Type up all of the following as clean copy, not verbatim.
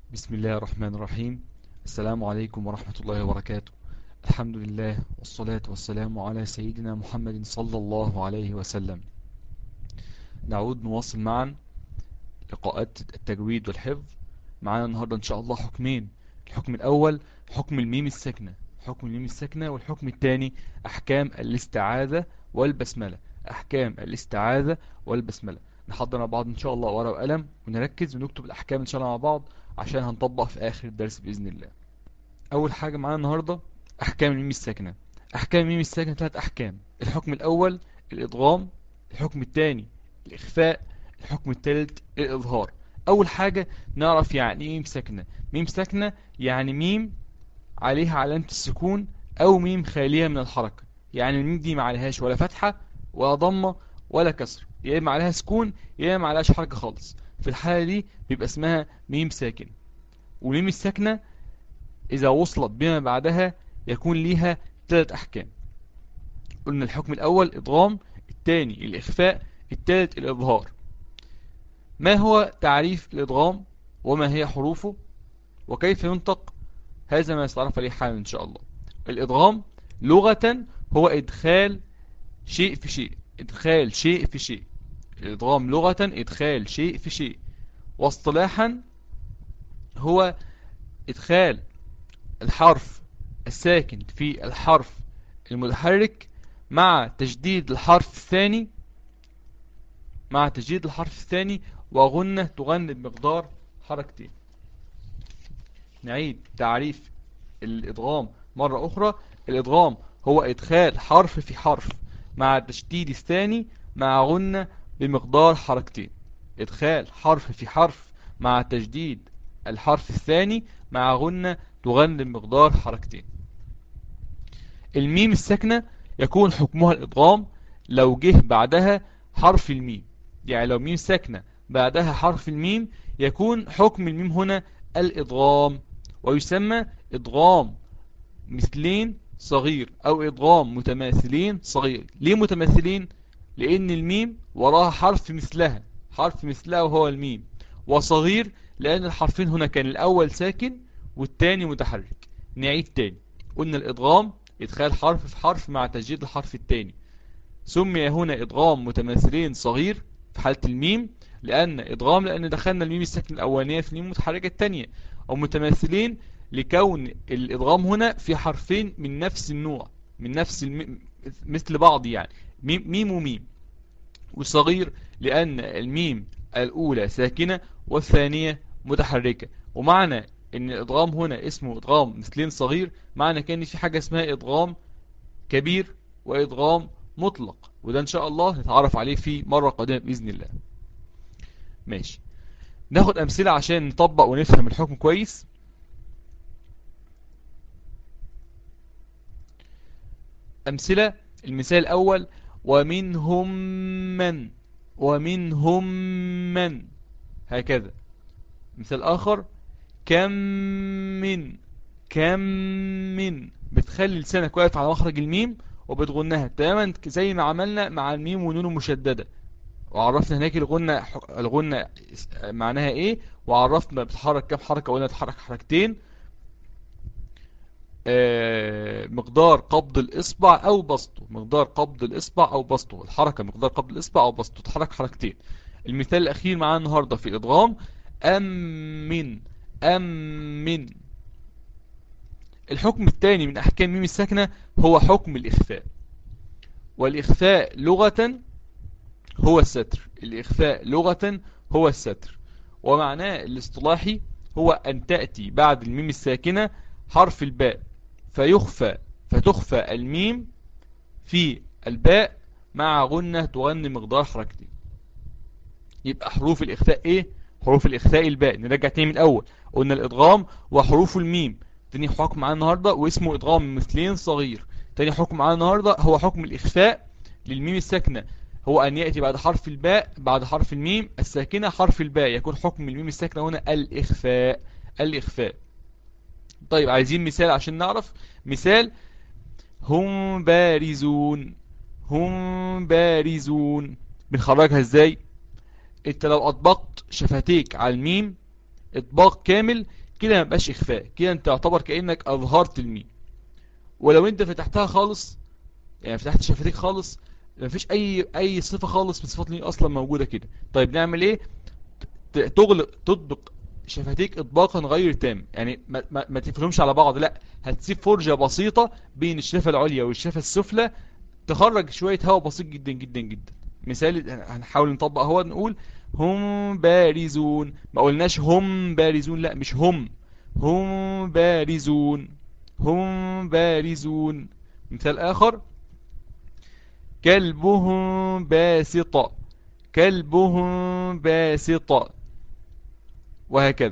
بسم الله الرحمن الرحيم. السلام عليكم ورحمة الله وبركاته. الحمد لله والصلاة والسلام على سيدنا محمد صلى الله عليه وسلم. نعود نواصل معا لقاءات التجويد والحفظ. معنا النهاردة إن شاء الله حكمين. الحكم الأول حكم الميم الساكنة، حكم الميم الساكنة، والحكم الثاني أحكام الاستعاذة والبسملة. أحكام الاستعاذة والبسملة. نحضر مع بعض إن شاء الله ورقة وقلم ونركز ونكتب الأحكام إن شاء الله مع بعض عشان هنطبق في آخر الدرس بإذن الله. أول حاجة معانا النهاردة أحكام الميم الساكنة. أحكام الميم الساكنة 3 أحكام. الحكم الأول الإدغام، الحكم الثاني الإخفاء، الحكم الثالث الإظهار. أول حاجة نعرف يعني إيه ميم ساكنة. ميم ساكنة يعني ميم عليها علامة السكون أو ميم خالية من الحركة. يعني الميم دي ما عليهاش ولا فتحة ولا ضمة ولا كسر، يا إما عليها سكون يا إما ما عليهاش حركة خالص. في الحالة دي بيبقى اسمها ميم ساكن. والميم الساكنة إذا وصلت بما بعدها يكون ليها 3 أحكام. قلنا الحكم الأول إدغام، الثاني الإخفاء، الثالث الإظهار. ما هو تعريف الإدغام وما هي حروفه وكيف ينطق؟ هذا ما سنتعرف عليه حالا إن شاء الله. الإدغام لغة هو إدخال شيء في شيء، إدخال شيء في شيء. الإدغام لغة إدخال شيء في شيء. واصطلاحا هو إدخال الحرف الساكن في الحرف المتحرك مع تجديد الحرف الثاني، وغنة تغني بمقدار حركتين. نعيد تعريف الإدغام مرة أخرى. الإدغام هو إدخال حرف في حرف مع تشديد الثاني مع غنة بمقدار حركتين. إدخال حرف في حرف مع تجديد الحرف الثاني مع غنة تغني بمقدار حركتين. الميم الساكنة يكون حكمها الإدغام لو جه بعدها حرف الميم. يعني لو ميم ساكنة بعدها حرف الميم يكون حكم الميم هنا الإدغام، ويسمى إدغام مثلين صغير أو إدغام متماثلين صغير. ليه متماثلين؟ لأن الميم وراها حرف مثلها، حرف مثلها وهو الميم. وصغير لأن الحرفين هنا كان الأول ساكن والتاني متحرك. نعيد تاني. قلنا الإدغام إدخال حرف في حرف مع تجديد الحرف الثاني. سمي هنا إدغام متماثلين صغير في حالة الميم، لأن دخلنا الميم الساكن الأولانية في الميم المتحركة الثانية. أو متماثلين لكون الإدغام هنا في حرفين من نفس النوع، من نفس مثل بعض، يعني ميم وميم. وصغير لأن الميم الأولى ساكنة والثانية متحركة. ومعنى ان الادغام هنا اسمه ادغام مثلين صغير معنى كان في حاجة اسمها ادغام كبير وادغام مطلق، وده ان شاء الله نتعرف عليه في مرة قادمة بإذن الله. ماشي، ناخد امثلة عشان نطبق ونفهم الحكم كويس. امثلة. المثال الاول ومنهم من، ومنهم من، هكذا. مثال اخر كم من، كم من. بتخلي لسانك واقف على مخرج الميم وبتغنها تماما زي ما عملنا مع الميم ونون المشددة. وعرفنا هناك الغنة معناها ايه، وعرفنا بتحرك كام حركة، وقلنا تحرك حركتين. مقدار قبض الاصبع او بسطه، مقدار قبض الاصبع او بسطه، الحركة مقدار قبض الاصبع او بسطه، تحرك حركتين. المثال الاخير معانا النهاردة في الادغام من، من. الحكم الثاني من احكام ميم الساكنة هو حكم الاخفاء. والاخفاء لغة هو الستر. الإخفاء لغة هو الستر، ومعناه الاصطلاحي هو أن تأتي بعد الميم الساكنة حرف الباء فتخفى الميم في الباء مع غنة تغني مقدار حركتين. يبقى حروف الإخفاء إيه؟ حروف الإخفاء الباء. نرجع تاني من الأول. قلنا الإدغام وحروف الميم. تاني حكم معانا النهاردة واسمه إدغام مثلين صغير. تاني حكم معانا النهاردة هو حكم الإخفاء للميم الساكنة، هو أن يأتي بعد حرف الباء بعد حرف الميم الساكنة حرف الباء، يكون حكم الميم الساكنة هنا الإخفاء. الإخفاء. طيب عايزين مثال عشان نعرف. مثال هم بارزون، هم بارزون. بنخرجها ازاي؟ انت لو اطبقت شفتيك على الميم اطباق كامل كده ما يبقاش اخفاء، كده انت تعتبر كأنك اظهرت الميم. ولو انت فتحتها خالص، يعني فتحت شفتيك خالص، مفيش اي صفة خالص من صفات الميم اصلا موجودة كده. طيب نعمل ايه؟ تطبق شفتيك اطباقا غير تام، يعني ما تقفلهمش على بعض، لا، هتسيب فرجة بسيطة بين الشفة العليا والشفة السفلى، تخرج شوية هواء بسيط جدا جدا جدا. مثال هنحاول نطبق هو، نقول هم بارزون، ما قلناش هم بارزون، لا مش هم، هم بارزون، هم بارزون. مثال آخر، كلبهم باسط، كلبهم باسط، وهكذا.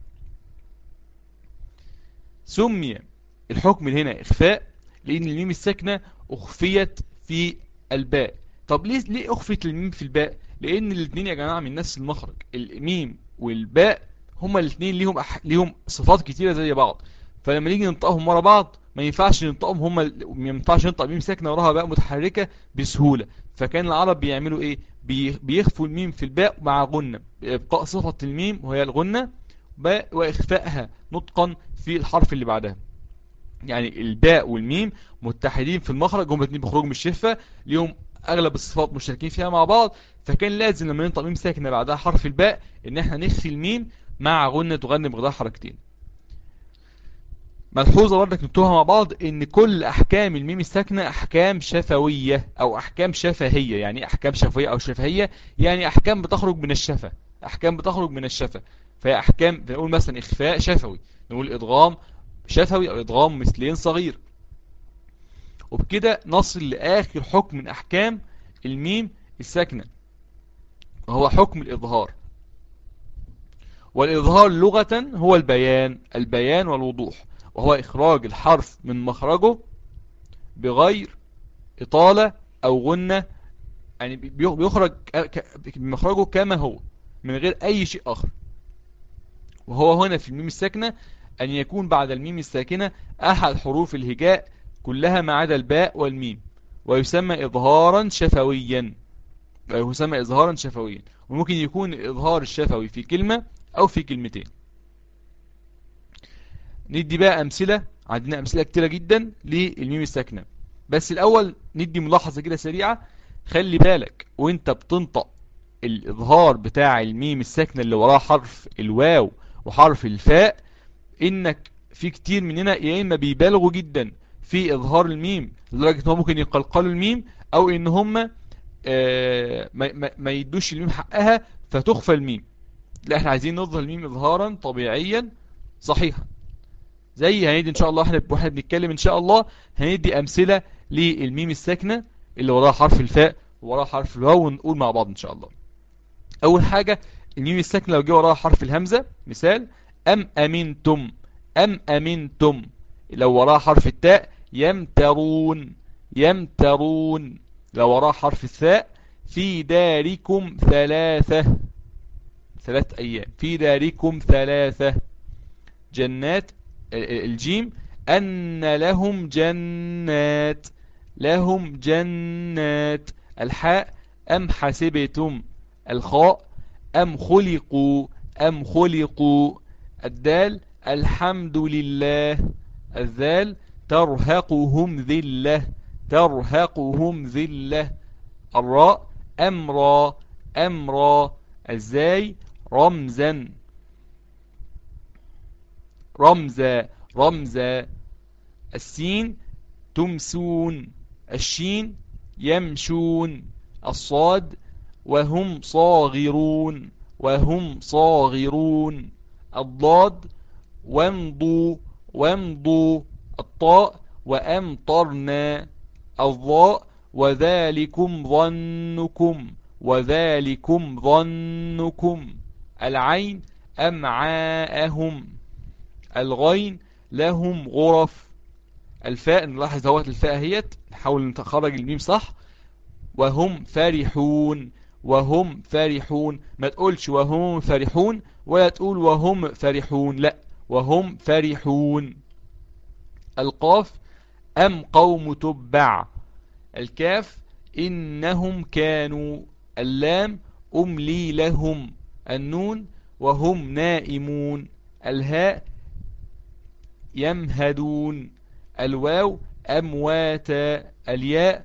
سمي الحكم هنا إخفاء لأن الميم الساكنة أخفيت في الباء. طب ليه أخفت الميم في الباء؟ لأن الاثنين يا جماعة من نفس المخرج، الميم والباء هما الاثنين ليهم صفات كتيرة زي بعض، فلما نيجي ننطقهم ورا بعض ما ينفعش ننطقهم ما ينفعش ننطق ميم ساكنة وراها باء متحركة بسهولة. فكان العرب بيعملوا ايه؟ بيخفوا الميم في الباء مع غنة، بإبقاء صفة الميم وهي الغنة، وإخفائها نطقا في الحرف اللي بعدها. يعني الباء والميم متحدين في المخرج، هم الاثنين بيخرجوا من الشفة، ليهم اغلب الصفات مشتركين فيها مع بعض، فكان لازم لما ننطق ميم ساكنه بعدها حرف الباء ان احنا نخفي الميم مع غنة تغني بغضاء حركتين. ملحوظة برضك نكتبها مع بعض، ان كل احكام الميم الساكنة احكام شفوية او احكام شفهية. يعني احكام شفوية او شفهية، يعني احكام بتخرج من الشفة، احكام بتخرج من الشفة. فهي احكام، بنقول مثلا اخفاء شفوي، نقول ادغام شفوي او ادغام مثلين صغير. وبكده نصل لاخر حكم من احكام الميم الساكنة، وهو حكم الاظهار. والإظهار لغة هو البيان والوضوح، وهو إخراج الحرف من مخرجه بغير إطالة أو غنة، يعني بيخرج بمخرجه كما هو من غير أي شيء آخر. وهو هنا في الميم الساكنة أن يكون بعد الميم الساكنة أحد حروف الهجاء كلها ما عدا الباء والميم، ويسمى إظهارا شفويا، وممكن يكون الإظهار الشفوي في كلمة أو في كلمتين. ندي بقى أمثلة، عندنا أمثلة كتيرة جدا للميم الساكنة. بس الأول ندي ملاحظة كده سريعة، خلي بالك وانت بتنطق الإظهار بتاع الميم الساكنة اللي وراه حرف الواو وحرف الفاء، إنك في كتير مننا يا إما بيبالغوا جدا في إظهار الميم لدرجة إن هم ممكن يقلقلوا الميم، أو إن هم ما يدوش الميم حقها فتخفى الميم. لا، احنا عايزين نظهر الميم إظهارا طبيعيا صحيحا. زي هندي ان شاء الله، واحنا بنتكلم ان شاء الله هندي امثله للميم الساكنه اللي وراها حرف الفاء ووراها حرف الواو، ونقول مع بعض ان شاء الله. اول حاجه، الميم الساكنه لو جه وراها حرف الهمزه، مثال ام امنتم، ام امنتم. لو وراها حرف التاء، يمترون، يمترون. لو وراها حرف الثاء، في داركم ثلاثه، 3 ايام، في داركم ثلاثه. جنات، الجيم أن لهم جنات، لهم جنات. الحاء أم حسبتم. الخاء أم خلقوا، أم خلقوا. الدال الحمد لله. الذال ترهقهم ذلة، ترهقهم ذلة. الراء أمرا، أمرا. الزاي رمزا، رمزا، رمزا. السين تمسون. الشين يمشون. الصاد وهم صاغرون، وهم صاغرون. الضاد وامضوا، وامضوا. الطاء وأمطرنا. الظاء وذلكم ظنكم، وذلكم ظنكم. العين أمعاءهم. الغين لهم غرف. الفاء، نلاحظ اهوت الفاء اهيت، نحاول نخرج الميم صح. وهم فرحون، وهم فرحون. ما تقولش وهم فرحون ولا تقول وهم فرحون، لا، وهم فرحون. القاف أم قوم تبع. الكاف إنهم كانوا. اللام أملي لهم. النون وهم نائمون. الهاء يمهدون. الواو أمواتا. الياء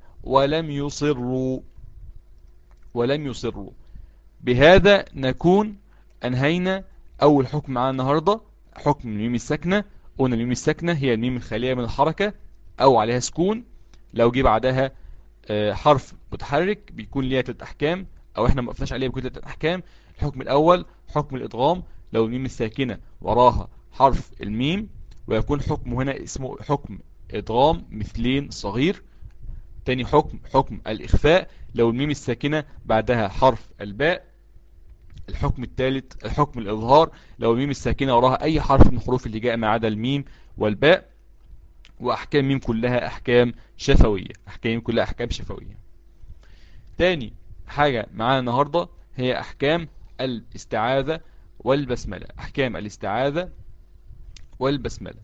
ولم يصروا. بهذا نكون أنهينا أول حكم معانا النهاردة، حكم الميم الساكنة. قلنا الميم الساكنة هي الميم الخالية من الحركة أو عليها سكون. لو جه بعدها حرف متحرك بيكون ليها 3 أحكام، أو إحنا ما وقفناش عليها بيكون 3 أحكام. الحكم الأول حكم الإدغام، لو الميم الساكنة وراها حرف الميم، ويكون حكم هنا اسمه حكم إدغام مثلين صغير. تاني حكم الإخفاء، لو الميم الساكنة بعدها حرف الباء. الحكم الثالث الحكم الإظهار، لو الميم الساكنة وراها أي حرف من الحروف اللي جاء ما عدا الميم والباء. وأحكام ميم كلها أحكام شفوية. أحكام كلها أحكام شفوية. تاني حاجة معانا النهاردة هي أحكام الاستعاذة والبسملة. أحكام الاستعاذة والبسملة.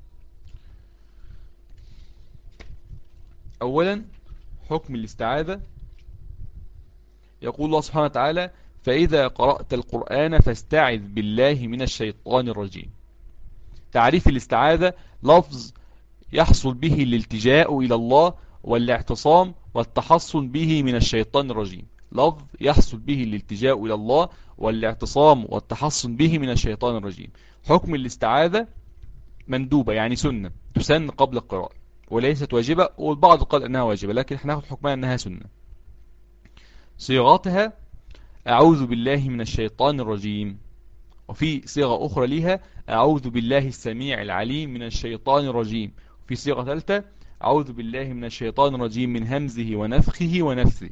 أولا حكم الاستعاذة، يقول الله سبحانه وتعالى: فإذا قرأت القرآن فاستعذ بالله من الشيطان الرجيم. تعريف الاستعاذة: لفظ يحصل به الالتجاء إلى الله والاعتصام والتحصن به من الشيطان الرجيم. لفظ يحصل به الالتجاء إلى الله والاعتصام والتحصن به من الشيطان الرجيم. حكم الاستعاذة مندوبة، يعني سنة تسن قبل القراءة، وليست واجبة، والبعض قال أنها واجبة، لكن احنا ناخد حكمها أنها سنة. صيغاتها: أعوذ بالله من الشيطان الرجيم. وفي صيغة أخرى لها: أعوذ بالله السميع العليم من الشيطان الرجيم. وفي صيغة ثالثة: أعوذ بالله من الشيطان الرجيم من همزه ونفخه ونفثه.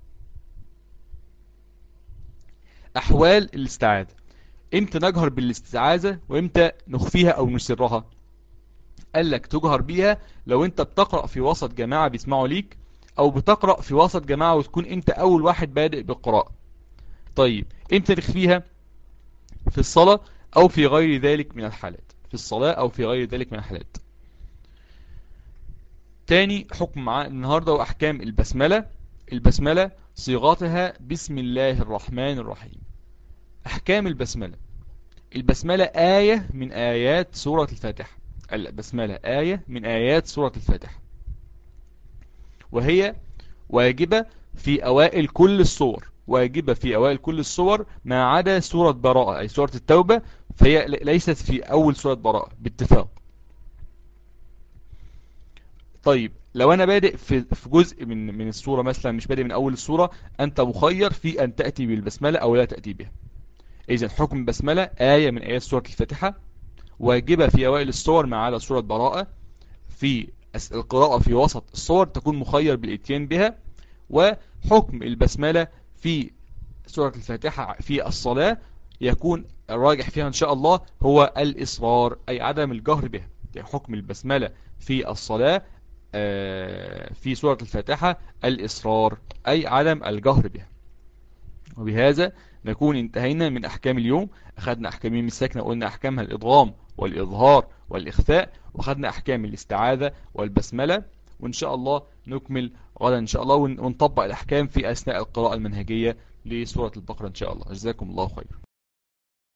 أحوال الاستعاذة: إمتى نجهر بالاستعاذة وإمتى نخفيها أو نسرها؟ قال لك تجهر بيها لو أنت بتقرأ في وسط جماعة بيسمعوا ليك، أو بتقرأ في وسط جماعة وتكون أنت أول واحد بادئ بالقراءة. طيب إمتى نخفيها؟ في الصلاة أو في غير ذلك من الحالات. في الصلاة أو في غير ذلك من الحالات. تاني حكم مع النهاردة وأحكام البسملة. البسملة صيغاتها: بسم الله الرحمن الرحيم. أحكام البسملة: البسملة آية من آيات سورة الفاتحة. البسملة آية من آيات سورة الفاتحة، وهي واجبة في أوائل كل السور. واجبة في أوائل كل السور ما عدا سورة براءة أي سورة التوبة، فهي ليست في أول سورة براءة باتفاق. طيب لو أنا بادئ في جزء من السورة مثلا، مش بادئ من أول السورة، أنت مخير في أن تأتي بالبسملة أو لا تأتي بها. إذن حكم البسملة آية من آيات سورة الفاتحة، واجبة في أوائل السور ما عدا سورة براءة. في القراءة في وسط السور تكون مخير بالإتيان بها. وحكم البسملة في سورة الفاتحة في الصلاة يكون الراجح فيها إن شاء الله هو الإصرار، أي عدم الجهر بها. يعني حكم البسملة في الصلاة في سورة الفاتحة الإصرار، أي عدم الجهر بها. وبهذا نكون انتهينا من أحكام اليوم. أخذنا أحكام الميم الساكنة، قلنا أحكامها الإدغام والإظهار والإخفاء، وأخذنا أحكام الاستعاذة والبسملة. وإن شاء الله نكمل غدا إن شاء الله، ونطبق الأحكام في أثناء القراءة المنهجية لسورة البقرة إن شاء الله. جزاكم الله خير.